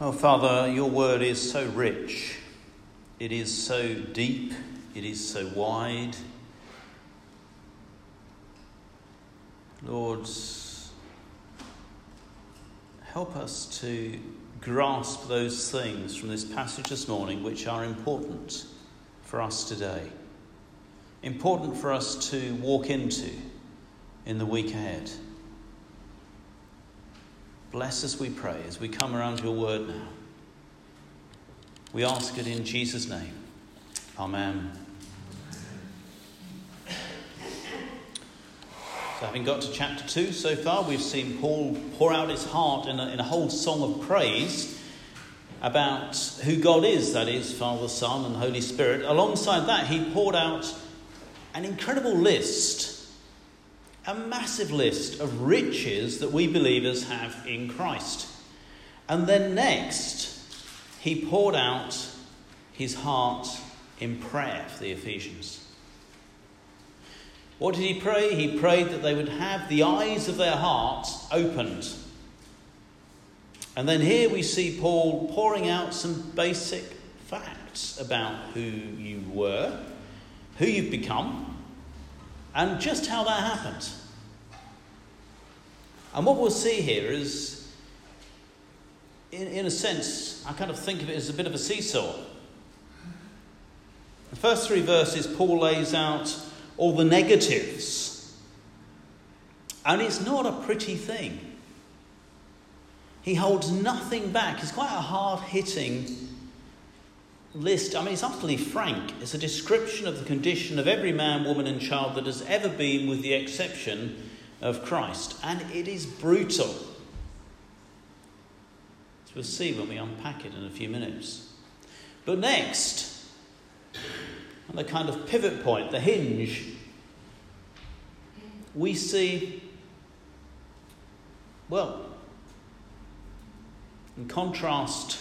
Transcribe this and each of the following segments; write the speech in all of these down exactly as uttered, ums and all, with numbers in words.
Oh, Father, your word is so rich. It is so deep. It is so wide. Lord, help us to grasp those things from this passage this morning which are important for us today. Important for us to walk into in the week ahead. Bless us, we pray, as we come around your word now. We ask it in Jesus' name. Amen. So having got to chapter two so far, we've seen Paul pour out his heart in a, in a whole song of praise about who God is, that is, Father, Son and Holy Spirit. Alongside that, he poured out an incredible list, a massive list of riches that we believers have in Christ. And then next, he poured out his heart in prayer for the Ephesians. What did he pray? He prayed that they would have the eyes of their hearts opened. And then here we see Paul pouring out some basic facts about who you were, who you've become, and just how that happened. And what we'll see here is, in, in a sense, I kind of think of it as a bit of a seesaw. The first three verses, Paul lays out all the negatives. And it's not a pretty thing. He holds nothing back. It's quite a hard-hitting list. I mean, it's utterly frank. It's a description of the condition of every man, woman and child that has ever been, with the exception of Christ. And it is brutal. As we'll see when we unpack it in a few minutes. But next, on the kind of pivot point, the hinge, we see, well, in contrast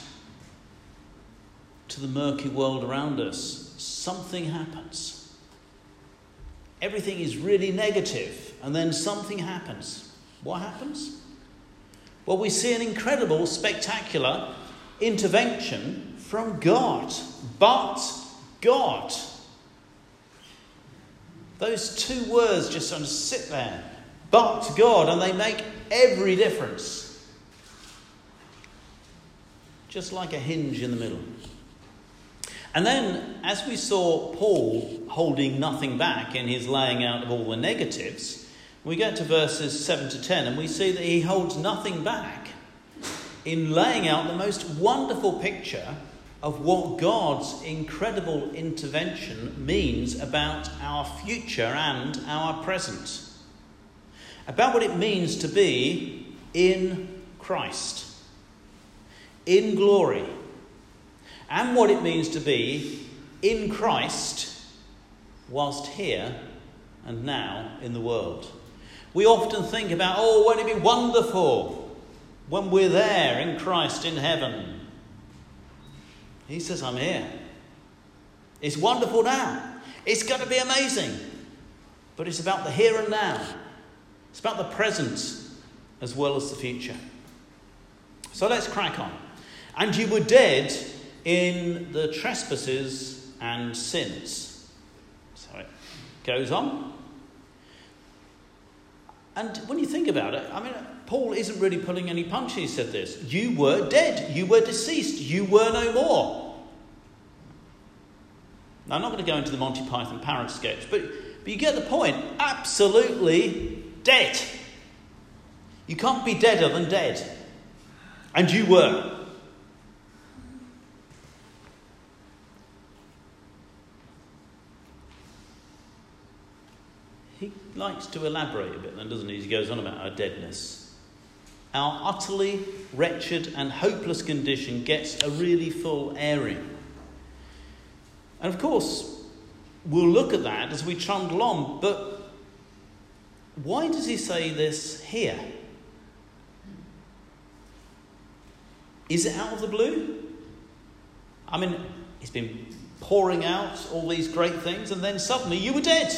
to the murky world around us, something happens. Everything is really negative, and then something happens. What happens? Well, we see an incredible, spectacular intervention from God. But God. Those two words just sort of sit there. But God, and they make every difference. Just like a hinge in the middle. And then, as we saw Paul holding nothing back in his laying out of all the negatives, we get to verses seven to ten, and we see that he holds nothing back in laying out the most wonderful picture of what God's incredible intervention means about our future and our present. About what it means to be in Christ, in glory. And what it means to be in Christ whilst here and now in the world. We often think about, oh, won't it be wonderful when we're there in Christ in heaven? He says, I'm here. It's wonderful now. It's going to be amazing. But it's about the here and now. It's about the present as well as the future. So let's crack on. And you were dead in the trespasses and sins. So it goes on. And when you think about it, I mean, Paul isn't really pulling any punches. He said this. You were dead. You were deceased. You were no more. Now, I'm not going to go into the Monty Python parrot sketch, but, but you get the point. Absolutely dead. You can't be deader than dead. And you were. He likes to elaborate a bit then, doesn't he? He goes on about our deadness. Our utterly wretched and hopeless condition gets a really full airing. And of course, we'll look at that as we trundle on, but why does he say this here? Is it out of the blue? I mean, he's been pouring out all these great things and then suddenly you were dead.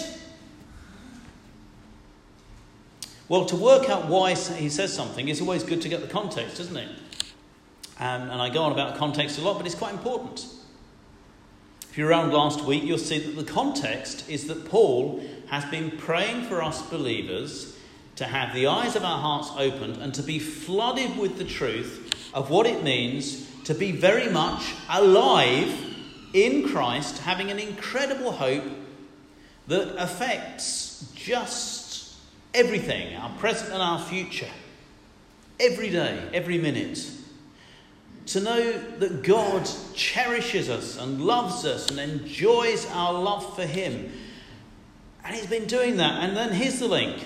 Well, to work out why he says something, it's always good to get the context, isn't it? Um, and I go on about context a lot, but it's quite important. If you were around last week, you'll see that the context is that Paul has been praying for us believers to have the eyes of our hearts opened and to be flooded with the truth of what it means to be very much alive in Christ, having an incredible hope that affects just everything, our present and our future, every day, every minute. To know that God cherishes us and loves us and enjoys our love for him. And he's been doing that. And then here's the link.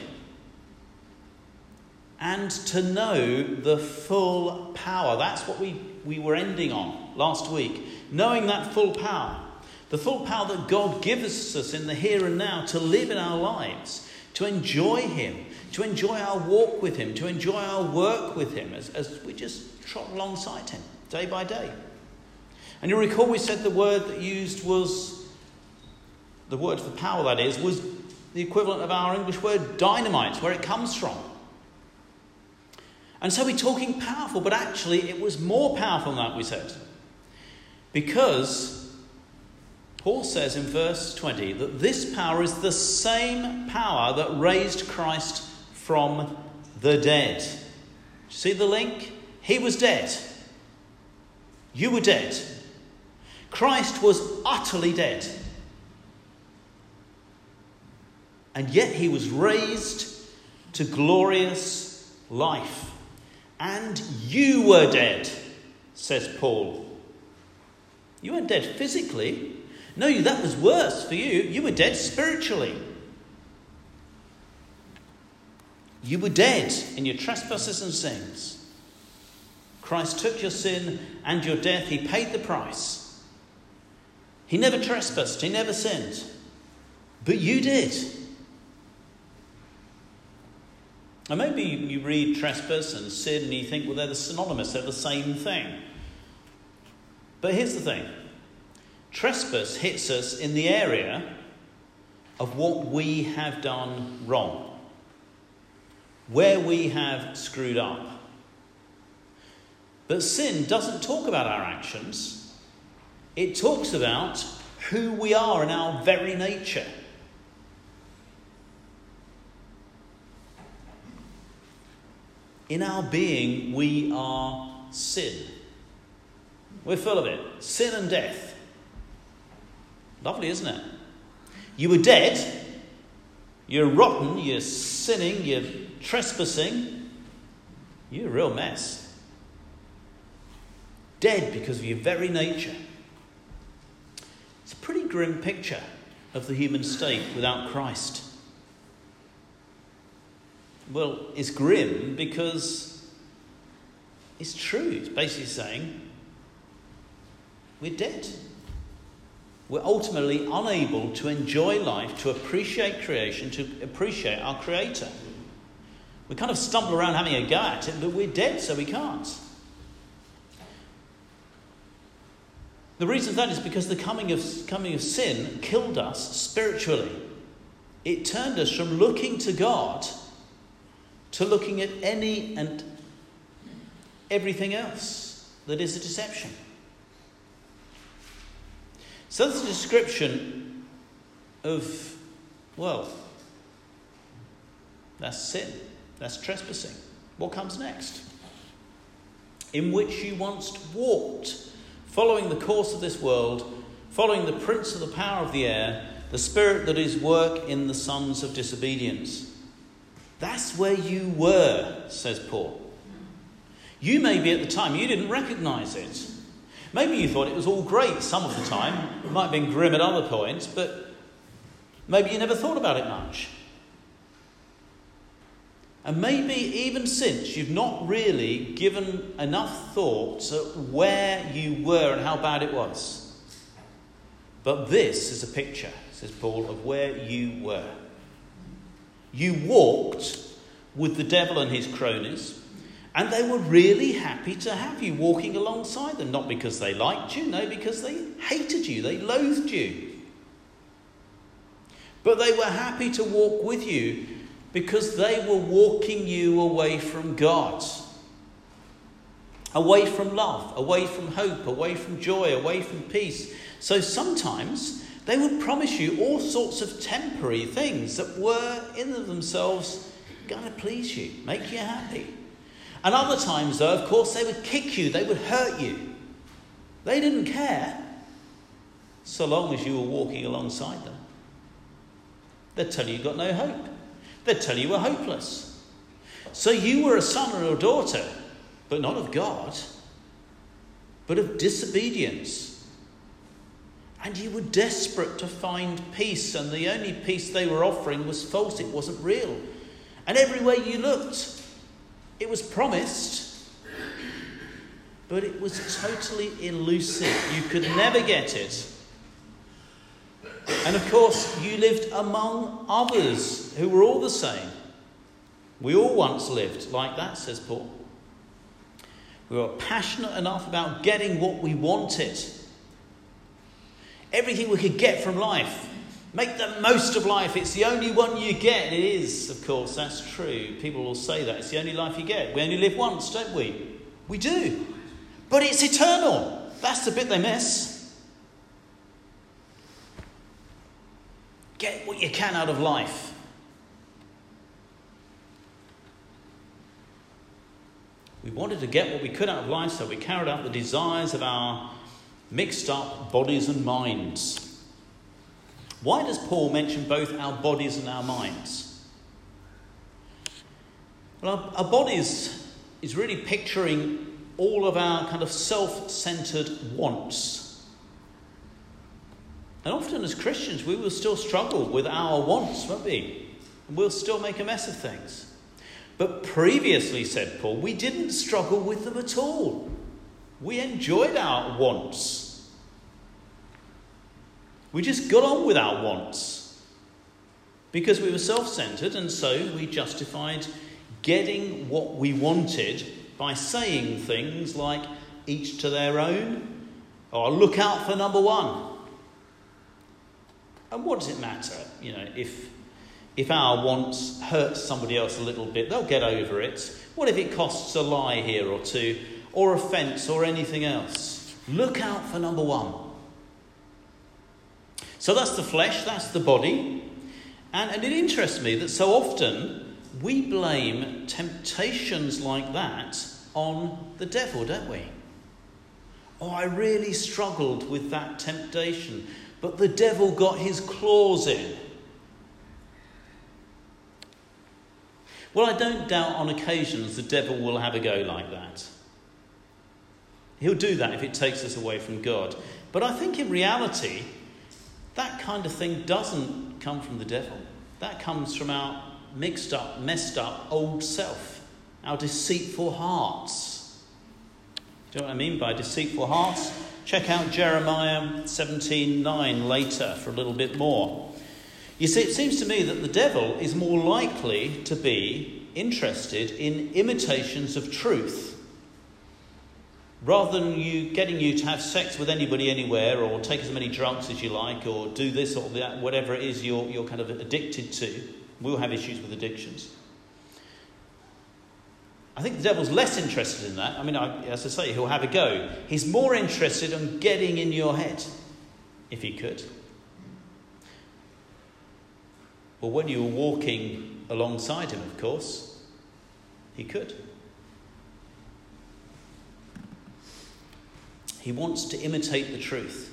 And to know the full power. That's what we, we were ending on last week. Knowing that full power. The full power that God gives us in the here and now to live in our lives. To enjoy him. To enjoy our walk with him. To enjoy our work with him. As, as we just trot alongside him day by day. And you'll recall we said the word that used was, the word for power that is, was the equivalent of our English word dynamite, where it comes from. And so we're talking powerful, but actually it was more powerful than that, we said. Because Paul says in verse twenty that this power is the same power that raised Christ from the dead. See the link? He was dead. You were dead. Christ was utterly dead. And yet he was raised to glorious life. And you were dead, says Paul. You weren't dead physically. No, that was worse for you. You were dead spiritually. You were dead in your trespasses and sins. Christ took your sin and your death. He paid the price. He never trespassed. He never sinned. But you did. And maybe you read trespass and sin and you think, well, they're the synonymous. They're the same thing. But here's the thing. Trespass hits us in the area of what we have done wrong. Where we have screwed up. But sin doesn't talk about our actions. It talks about who we are in our very nature. In our being, we are sin. We're full of it. Sin and death. Lovely, isn't it? You were dead. You're rotten. You're sinning. You're trespassing. You're a real mess. Dead because of your very nature. It's a pretty grim picture of the human state without Christ. Well, it's grim because it's true. It's basically saying we're dead. We're ultimately unable to enjoy life, to appreciate creation, to appreciate our Creator. We kind of stumble around having a go at it, but we're dead, so we can't. The reason for that is because the coming of, coming of sin killed us spiritually. It turned us from looking to God to looking at any and everything else that is a deception. So that's a description of, well, that's sin. That's trespassing. What comes next? In which you once walked, following the course of this world, following the prince of the power of the air, the spirit that is work in the sons of disobedience. That's where you were, says Paul. You maybe at the time, you didn't recognise it. Maybe you thought it was all great some of the time. It might have been grim at other points, but maybe you never thought about it much. And maybe even since, you've not really given enough thought to where you were and how bad it was. But this is a picture, says Paul, of where you were. You walked with the devil and his cronies, and they were really happy to have you walking alongside them. Not because they liked you, no, because they hated you, they loathed you. But they were happy to walk with you because they were walking you away from God. away from love, away from hope, away from joy, away from peace. So sometimes they would promise you all sorts of temporary things that were in themselves going to please you, make you happy. And other times, though, of course, they would kick you, they would hurt you. They didn't care, so long as you were walking alongside them. They'd tell you you've got no hope. They'd tell you you were hopeless. So you were a son or a daughter, but not of God, but of disobedience. And you were desperate to find peace, and the only peace they were offering was false. It wasn't real. And everywhere you looked, it was promised, but it was totally elusive. You could never get it. And of course, you lived among others who were all the same. We all once lived like that, says Paul. We were passionate enough about getting what we wanted. Everything we could get from life. Make the most of life. It's the only one you get. It is, of course, that's true. People will say that. It's the only life you get. We only live once, don't we? We do. But it's eternal. That's the bit they miss. Get what you can out of life. We wanted to get what we could out of life, so we carried out the desires of our mixed up bodies and minds. Why does Paul mention both our bodies and our minds? Well, our, our bodies is really picturing all of our kind of self-centered wants. And often as Christians, we will still struggle with our wants, won't we? And we'll still make a mess of things. But previously, said Paul, we didn't struggle with them at all. We enjoyed our wants. We just got on with our wants because we were self-centered, and so we justified getting what we wanted by saying things like each to their own or look out for number one. And what does it matter, you know, if if our wants hurt somebody else a little bit, they'll get over it. What if it costs a lie here or two, or offence or anything else? Look out for number one. So that's the flesh, that's the body. And, and it interests me that so often we blame temptations like that on the devil, don't we? Oh, I really struggled with that temptation, but the devil got his claws in. Well, I don't doubt on occasions the devil will have a go like that. He'll do that if it takes us away from God. But I think in reality, that kind of thing doesn't come from the devil. That comes from our mixed up, messed up old self, our deceitful hearts. Do you know what I mean by deceitful hearts? Check out Jeremiah seventeen nine later for a little bit more. You see, it seems to me that the devil is more likely to be interested in imitations of truth rather than you getting you to have sex with anybody anywhere or take as many drugs as you like or do this or that, whatever it is you're, you're kind of addicted to. We'll have issues with addictions. I think the devil's less interested in that. I mean, I, as I say, he'll have a go. He's more interested in getting in your head, if he could. Well, when you were walking alongside him, of course, he could. He wants to imitate the truth.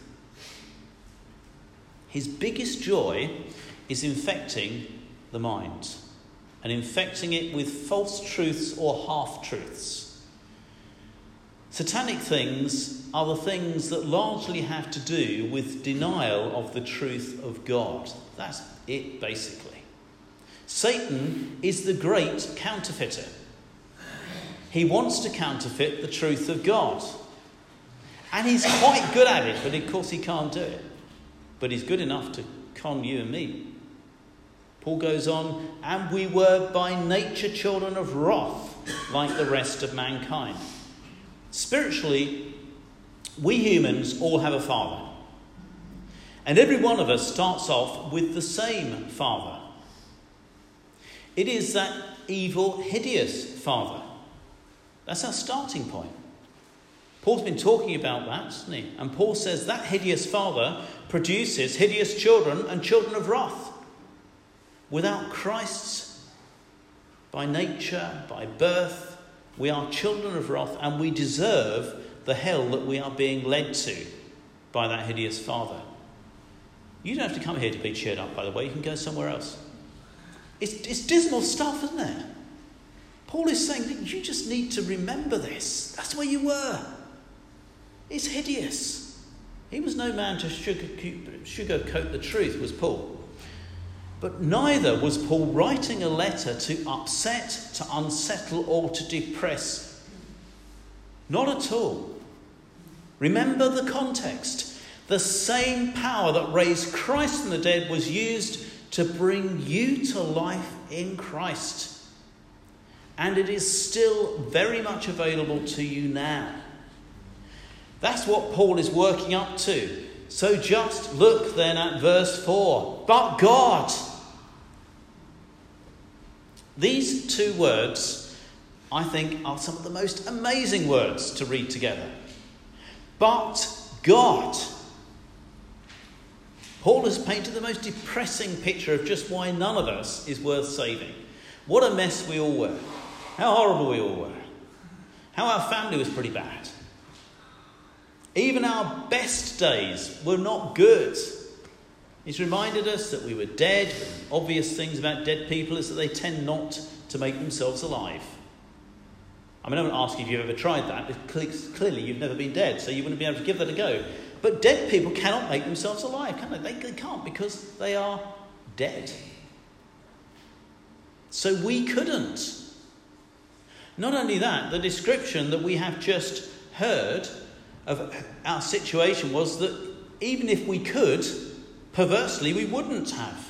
His biggest joy is infecting the mind and infecting it with false truths or half-truths. Satanic things are the things that largely have to do with denial of the truth of God. That's it, basically. Satan is the great counterfeiter. He wants to counterfeit the truth of God. And he's quite good at it, but of course he can't do it. But he's good enough to con you and me. Paul goes on, and we were by nature children of wrath, like the rest of mankind. Spiritually, we humans all have a father. And every one of us starts off with the same father. It is that evil, hideous father. That's our starting point. Paul's been talking about that, hasn't he? And Paul says that hideous father produces hideous children and children of wrath. Without Christ's, by nature, by birth, we are children of wrath, and we deserve the hell that we are being led to by that hideous father. You don't have to come here to be cheered up, by the way. You can go somewhere else. It's, it's dismal stuff, isn't it? Paul is saying that you just need to remember this. That's where you were. It's hideous. He was no man to sugarcoat, sugarcoat the truth, was Paul. But neither was Paul writing a letter to upset, to unsettle, or to depress. Not at all. Remember the context. The same power that raised Christ from the dead was used to bring you to life in Christ. And it is still very much available to you now. That's what Paul is working up to. So just look then at verse four. But God. These two words, I think, are some of the most amazing words to read together. But God. Paul has painted the most depressing picture of just why none of us is worth saving. What a mess we all were. How horrible we all were. How our family was pretty bad. Even our best days were not good. He's reminded us that we were dead. Obvious things about dead people is that they tend not to make themselves alive. I mean, I won't ask you if you've ever tried that. Clearly, you've never been dead, so you wouldn't be able to give that a go. But dead people cannot make themselves alive, can they? They can't, because they are dead. So we couldn't. Not only that, the description that we have just heard of our situation was that even if we could, perversely, we wouldn't have.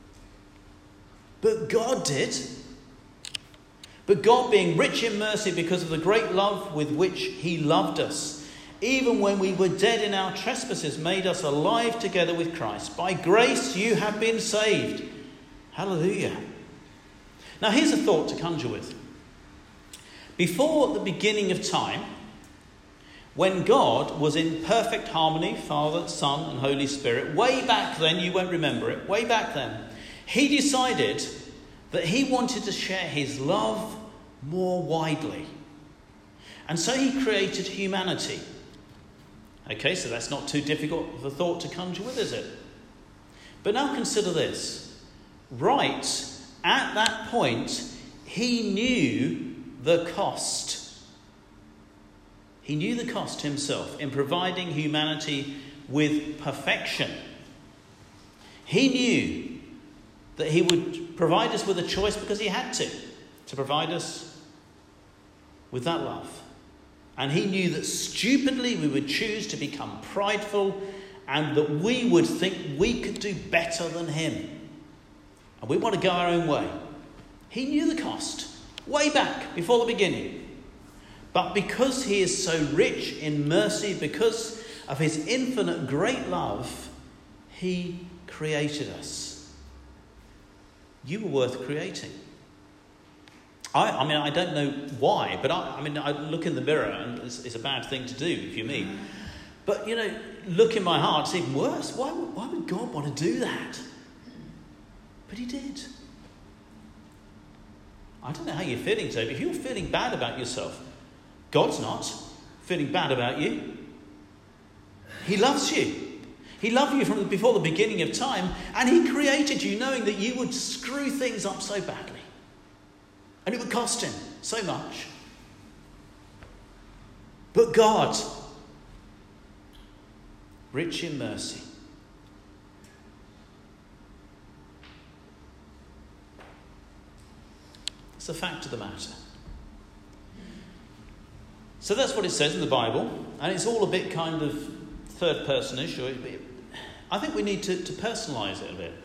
But God did. But God, being rich in mercy because of the great love with which he loved us, even when we were dead in our trespasses, made us alive together with Christ. By grace you have been saved. Hallelujah. Now here's a thought to conjure with. Before the beginning of time, when God was in perfect harmony, Father, Son and Holy Spirit, way back then, you won't remember it, way back then, he decided that he wanted to share his love more widely. And so he created humanity. Okay, so that's not too difficult of a thought to conjure with, is it? But now consider this. Right at that point, he knew the cost. He knew the cost himself in providing humanity with perfection. He knew that he would provide us with a choice because he had to, to provide us with that love. And he knew that stupidly we would choose to become prideful and that we would think we could do better than him. And we want to go our own way. He knew the cost way back before the beginning. But because he is so rich in mercy, because of his infinite great love, he created us. You were worth creating. I, I mean, I don't know why, but I, I mean, I look in the mirror and it's, it's a bad thing to do, if you're me. But, you know, look in my heart, it's even worse. Why would, why would God want to do that? But he did. I don't know how you're feeling today, but if you're feeling bad about yourself, God's not feeling bad about you. He loves you. He loved you from before the beginning of time, and he created you knowing that you would screw things up so badly. And it would cost him so much. But God, rich in mercy, it's a fact of the matter. So that's what it says in the Bible, and it's all a bit kind of third personish. Or I think we need to, to personalise it a bit.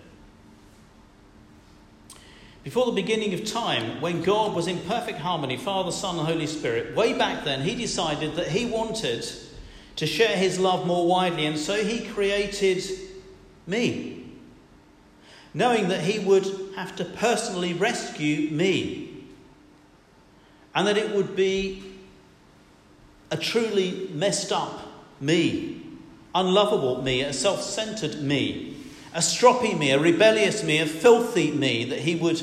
Before the beginning of time, when God was in perfect harmony, Father, Son and Holy Spirit, way back then he decided that he wanted to share his love more widely, and so he created me, knowing that he would have to personally rescue me, and that it would be a truly messed up me, unlovable me, a self-centered me, a stroppy me, a rebellious me, a filthy me that he would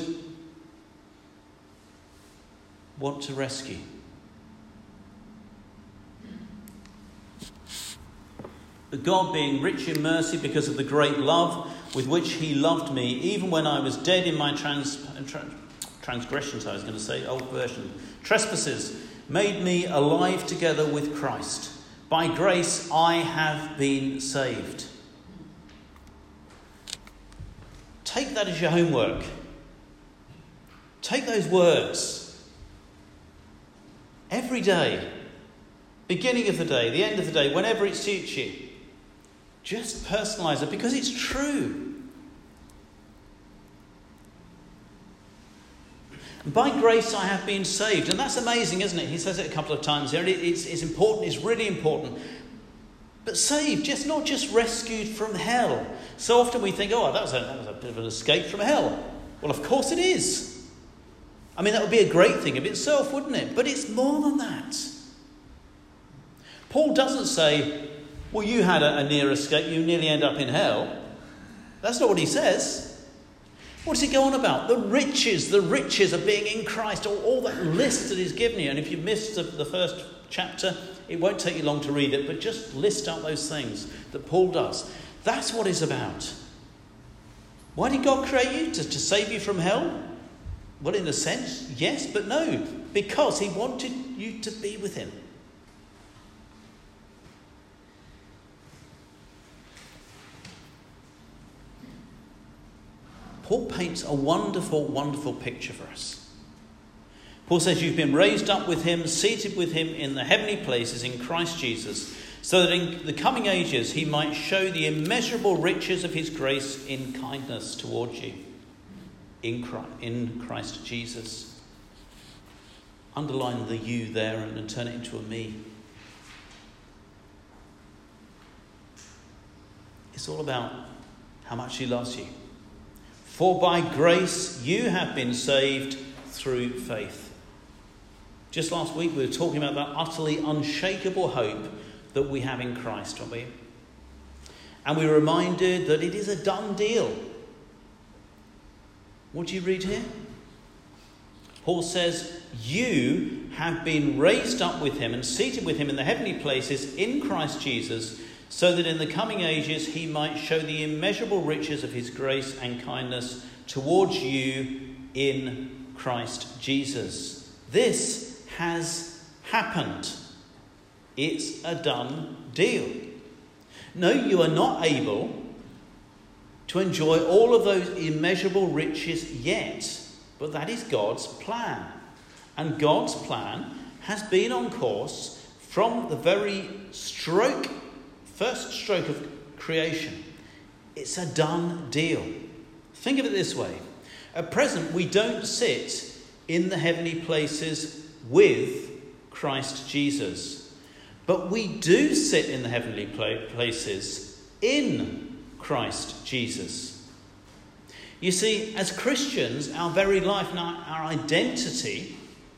want to rescue. But God, being rich in mercy because of the great love with which he loved me, even when I was dead in my trans, trans, transgressions, I was going to say, old version, trespasses, made me alive together with Christ. By grace I have been saved. Take that as your homework. Take those words. Every day, beginning of the day, the end of the day, whenever it suits you. Just personalise it because it's true. By grace I have been saved. And that's amazing, isn't it? He says it a couple of times here. It's, it's important, it's really important. But saved, just not just rescued from hell. So often we think, oh, that was, a, that was a bit of an escape from hell. Well, of course it is. I mean, that would be a great thing of itself, wouldn't it? But it's more than that. Paul doesn't say, well, you had a, a near escape, you nearly end up in hell. That's not what he says. What does he go on about? The riches, the riches of being in Christ, all, all that list that he's given you. And if you missed the, the first chapter, it won't take you long to read it, but just list out those things that Paul does. That's what it's about. Why did God create you? To, to save you from hell? Well, in a sense, yes, but no. Because he wanted you to be with him. Paul paints a wonderful, wonderful picture for us. Paul says you've been raised up with him, seated with him in the heavenly places in Christ Jesus, so that in the coming ages he might show the immeasurable riches of his grace in kindness towards you. In Christ, in Christ Jesus. Underline the you there and turn it into a me. It's all about how much he loves you. For by grace you have been saved through faith. Just last week we were talking about that utterly unshakable hope that we have in Christ, weren't we? And we were reminded that it is a done deal. What do you read here? Paul says, you have been raised up with him and seated with him in the heavenly places in Christ Jesus, so that in the coming ages he might show the immeasurable riches of his grace and kindness towards you in Christ Jesus. This has happened. It's a done deal. No, you are not able to enjoy all of those immeasurable riches yet, but that is God's plan. And God's plan has been on course from the very stroke First stroke of creation. It's a done deal. Think of it this way. At present, we don't sit in the heavenly places with Christ Jesus. But we do sit in the heavenly places in Christ Jesus. You see, as Christians, our very life and our, our identity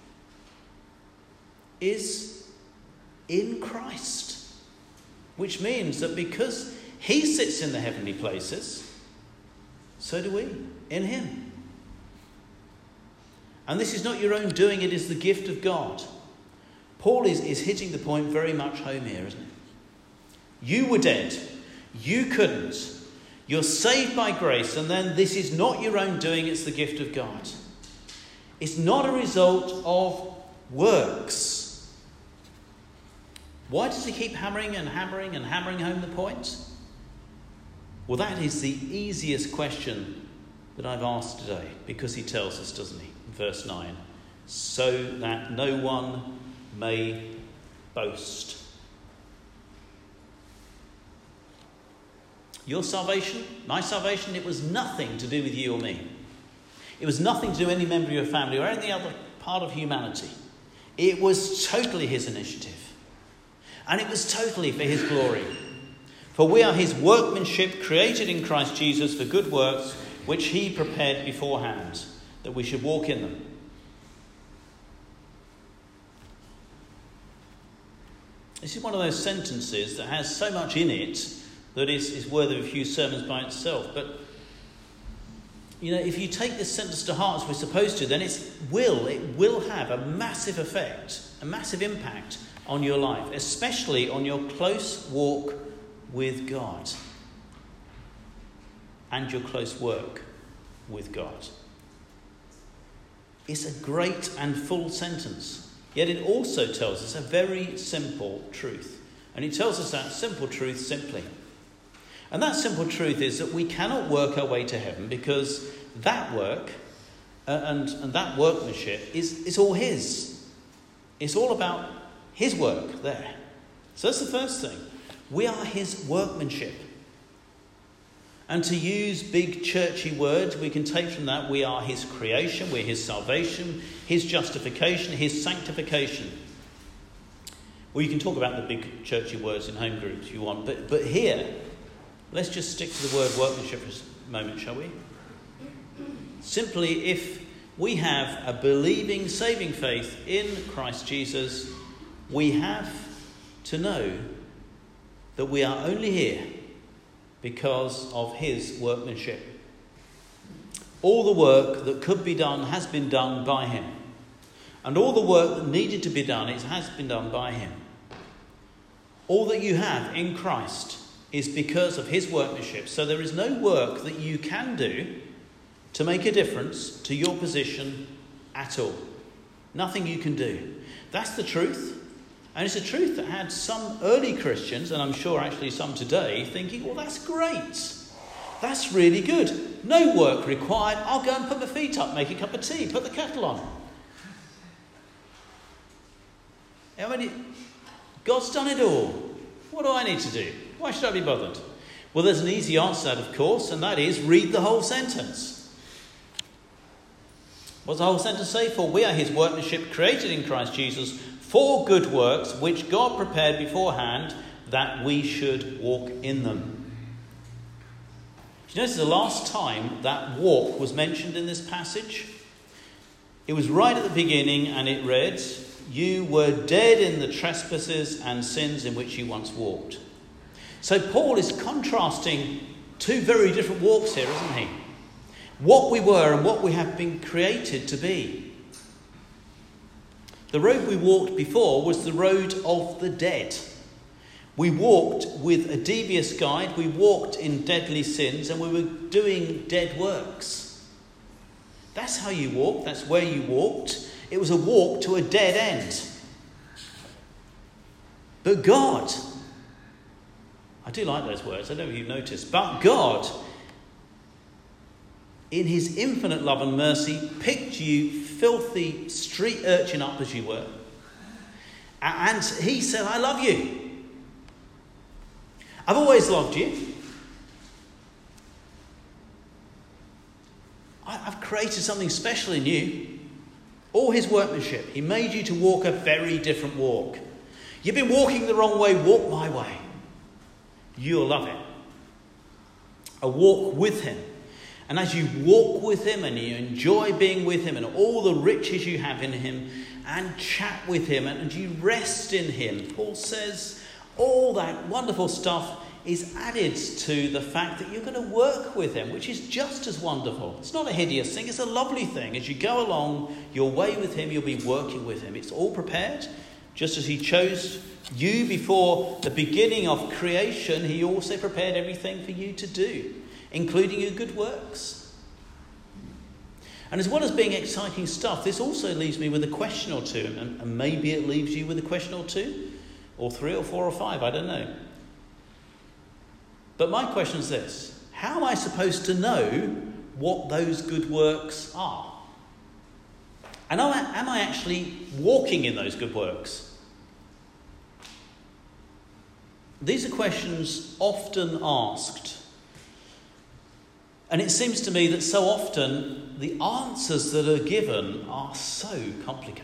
is in Christ. Which means that because he sits in the heavenly places, so do we, in him. And this is not your own doing, it is the gift of God. Paul is, is hitting the point very much home here, isn't it? You were dead. You couldn't. You're saved by grace, and then this is not your own doing, it's the gift of God. It's not a result of works. Why does he keep hammering and hammering and hammering home the point? Well, that is the easiest question that I've asked today, because he tells us, doesn't he, in verse nine, so that no one may boast. Your salvation, my salvation, it was nothing to do with you or me. It was nothing to do with any member of your family or any other part of humanity. It was totally his initiative. And it was totally for his glory. For we are his workmanship, created in Christ Jesus for good works, which he prepared beforehand, that we should walk in them. This is one of those sentences that has so much in it that is, is worthy of a few sermons by itself. But, you know, if you take this sentence to heart as we're supposed to, then it will, it will have a massive effect, a massive impact on your life, especially on your close walk with God and your close work with God. It's a great and full sentence. Yet it also tells us a very simple truth. And it tells us that simple truth simply. And that simple truth is that we cannot work our way to heaven, because that work uh, and, and that workmanship is, is all his. It's all about his work there. So that's the first thing. We are his workmanship. And to use big churchy words, we can take from that we are his creation, we're his salvation, his justification, his sanctification. Well, you can talk about the big churchy words in home groups if you want, but, but here, let's just stick to the word workmanship for a moment, shall we? Simply, if we have a believing, saving faith in Christ Jesus, we have to know that we are only here because of his workmanship. All the work that could be done has been done by him. And all the work that needed to be done, it has been done by him. All that you have in Christ is because of his workmanship. So there is no work that you can do to make a difference to your position at all. Nothing you can do. That's the truth. And it's a truth that had some early Christians, and I'm sure actually some today, thinking, well, that's great. That's really good. No work required. I'll go and put my feet up, make a cup of tea, put the kettle on. I mean, God's done it all. What do I need to do? Why should I be bothered? Well, there's an easy answer, of course, and that is read the whole sentence. What's the whole sentence say? For we are his workmanship, created in Christ Jesus, for good works, which God prepared beforehand, that we should walk in them. Do you notice the last time that walk was mentioned in this passage? It was right at the beginning, and it read, you were dead in the trespasses and sins in which you once walked. So Paul is contrasting two very different walks here, isn't he? What we were and what we have been created to be. The road we walked before was the road of the dead. We walked with a devious guide, we walked in deadly sins, and we were doing dead works. That's how you walked, that's where you walked. It was a walk to a dead end. But God, I do like those words, I don't know if you've noticed, but God, in his infinite love and mercy, picked you filthy street urchin up as you were. And he said, I love you. I've always loved you. I've created something special in you. All his workmanship. He made you to walk a very different walk. You've been walking the wrong way, walk my way. You'll love it. A walk with him. And as you walk with him and you enjoy being with him and all the riches you have in him and chat with him and you rest in him, Paul says all that wonderful stuff is added to the fact that you're going to work with him, which is just as wonderful. It's not a hideous thing, it's a lovely thing. As you go along your way with him, you'll be working with him. It's all prepared. Just as he chose you before the beginning of creation, he also prepared everything for you to do, including your good works. And as well as being exciting stuff, this also leaves me with a question or two, and, and maybe it leaves you with a question or two, or three or four or five, I don't know. But my question is this: how am I supposed to know what those good works are? And am I, am I actually walking in those good works? These are questions often asked. And it seems to me that so often the answers that are given are so complicated.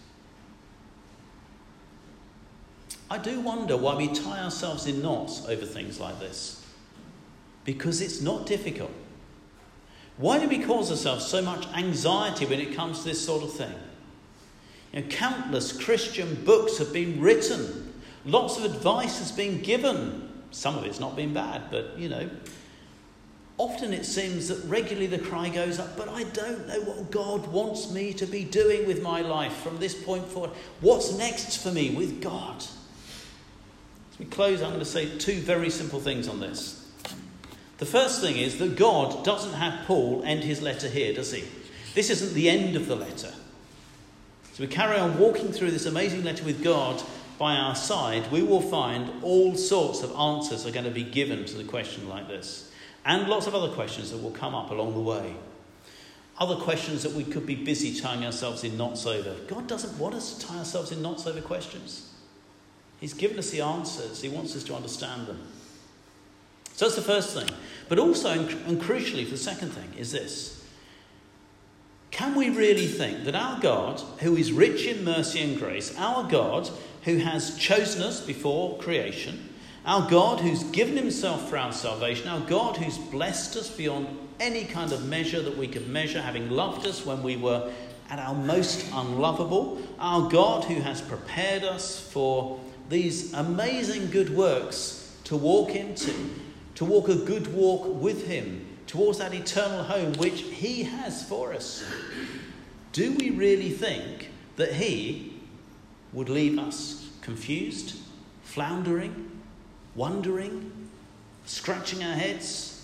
I do wonder why we tie ourselves in knots over things like this. Because it's not difficult. Why do we cause ourselves so much anxiety when it comes to this sort of thing? You know, countless Christian books have been written. Lots of advice has been given. Some of it's not been bad, but, you know, often it seems that regularly the cry goes up, but I don't know what God wants me to be doing with my life from this point forward. What's next for me with God? As we close, I'm going to say two very simple things on this. The first thing is that God doesn't have Paul end his letter here, does he? This isn't the end of the letter. So we carry on walking through this amazing letter with God by our side. We will find all sorts of answers are going to be given to the question like this. And lots of other questions that will come up along the way. Other questions that we could be busy tying ourselves in knots over. God doesn't want us to tie ourselves in knots over questions. He's given us the answers. He wants us to understand them. So that's the first thing. But also, and crucially for the second thing, is this. Can we really think that our God, who is rich in mercy and grace, our God who has chosen us before creation, our God who's given himself for our salvation, our God who's blessed us beyond any kind of measure that we could measure, having loved us when we were at our most unlovable, our God who has prepared us for these amazing good works to walk into, to walk a good walk with him towards that eternal home which he has for us. Do we really think that he would leave us confused, floundering, wondering, scratching our heads?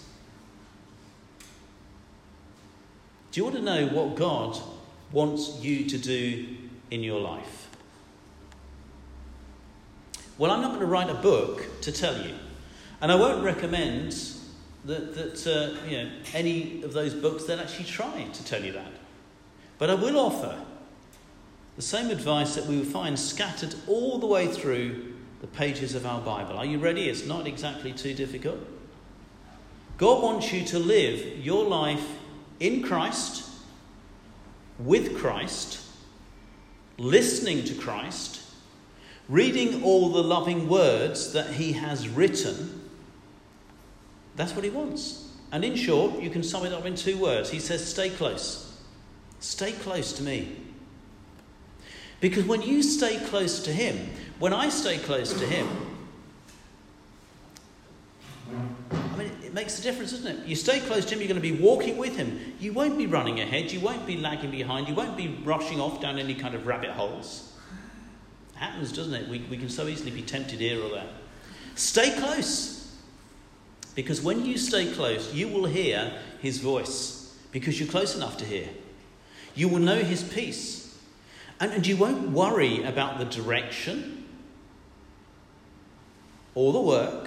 Do you want to know what God wants you to do in your life? Well, I'm not going to write a book to tell you. And I won't recommend that, that uh, you know, any of those books that actually try to tell you that. But I will offer the same advice that we will find scattered all the way through the pages of our Bible. Are you ready? It's not exactly too difficult. God wants you to live your life in Christ, with Christ, listening to Christ, reading all the loving words that he has written. That's what he wants. And in short, you can sum it up in two words. He says, stay close. Stay close to me. Because when you stay close to him, when I stay close to him, I mean, it makes a difference, doesn't it? You stay close to him, you're going to be walking with him. You won't be running ahead. You won't be lagging behind. You won't be rushing off down any kind of rabbit holes. It happens, doesn't it? We, we can so easily be tempted here or there. Stay close. Because when you stay close, you will hear his voice. Because you're close enough to hear. You will know his peace. And, and you won't worry about the direction or the work.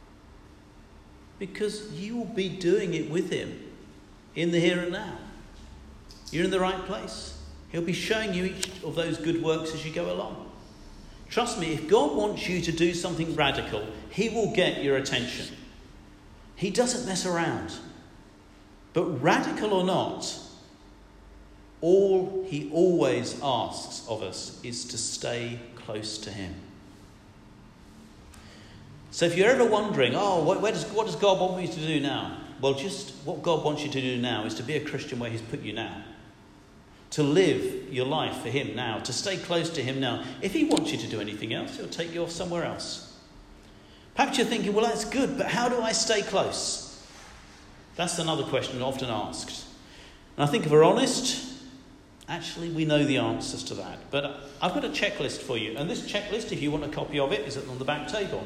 Because you will be doing it with him in the here and now. You're in the right place. He'll be showing you each of those good works as you go along. Trust me, if God wants you to do something radical, he will get your attention. He doesn't mess around. But radical or not, all he always asks of us is to stay close to him. So if you're ever wondering, oh, what, where does, what does God want me to do now? Well, just what God wants you to do now is to be a Christian where he's put you now. To live your life for him now. To stay close to him now. If he wants you to do anything else, he'll take you off somewhere else. Perhaps you're thinking, well, that's good, but how do I stay close? That's another question often asked. And I think if we're honest, actually we know the answers to that. But I've got a checklist for you. And this checklist, if you want a copy of it, is on the back table.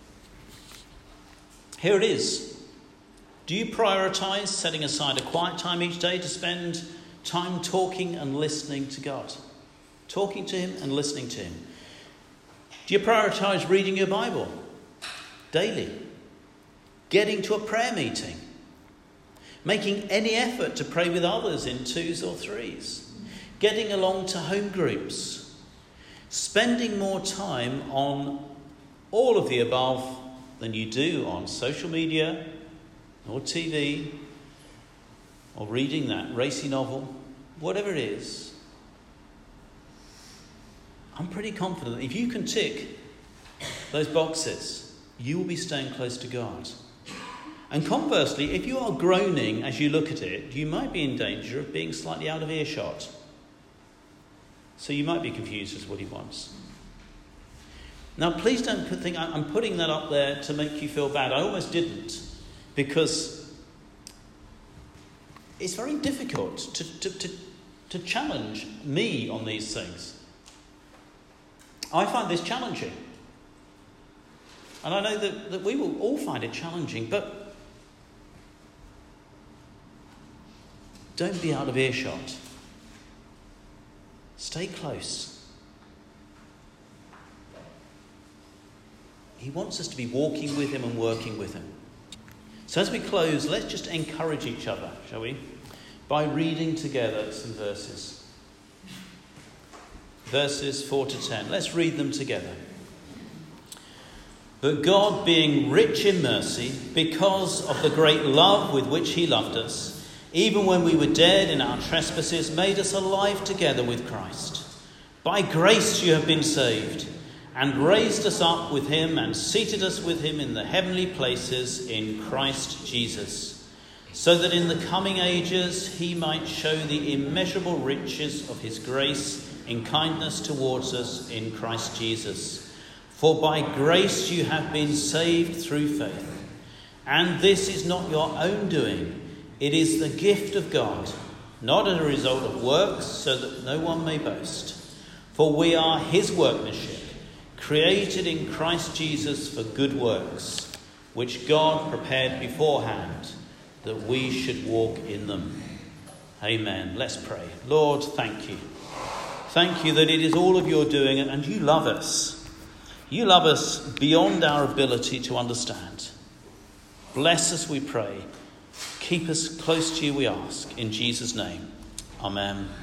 Here it is. Do you prioritise setting aside a quiet time each day to spend time talking and listening to God? Talking to him and listening to him. Do you prioritise reading your Bible daily? Getting to a prayer meeting? Making any effort to pray with others in twos or threes? Getting along to home groups? Spending more time on all of the above than you do on social media or T V or reading that racy novel, whatever it is. I'm pretty confident that if you can tick those boxes, you will be staying close to God. And conversely, if you are groaning as you look at it, you might be in danger of being slightly out of earshot. So you might be confused as to what he wants. Now, please don't put, think I'm putting that up there to make you feel bad. I almost didn't, because it's very difficult to, to, to, to challenge me on these things. I find this challenging. And I know that, that we will all find it challenging, but don't be out of earshot. Stay close. He wants us to be walking with him and working with him. So as we close, let's just encourage each other, shall we? By reading together some verses. Verses four to ten. Let's read them together. But God, being rich in mercy, because of the great love with which he loved us, even when we were dead in our trespasses, made us alive together with Christ. By grace you have been saved, and raised us up with him and seated us with him in the heavenly places in Christ Jesus, so that in the coming ages he might show the immeasurable riches of his grace in kindness towards us in Christ Jesus. For by grace you have been saved through faith. And this is not your own doing. It is the gift of God, not as a result of works, so that no one may boast. For we are his workmanship, created in Christ Jesus for good works, which God prepared beforehand, that we should walk in them. Amen. Let's pray. Lord, thank you. Thank you that it is all of your doing, and you love us. You love us beyond our ability to understand. Bless us, we pray. Keep us close to you, we ask. In Jesus' name. Amen.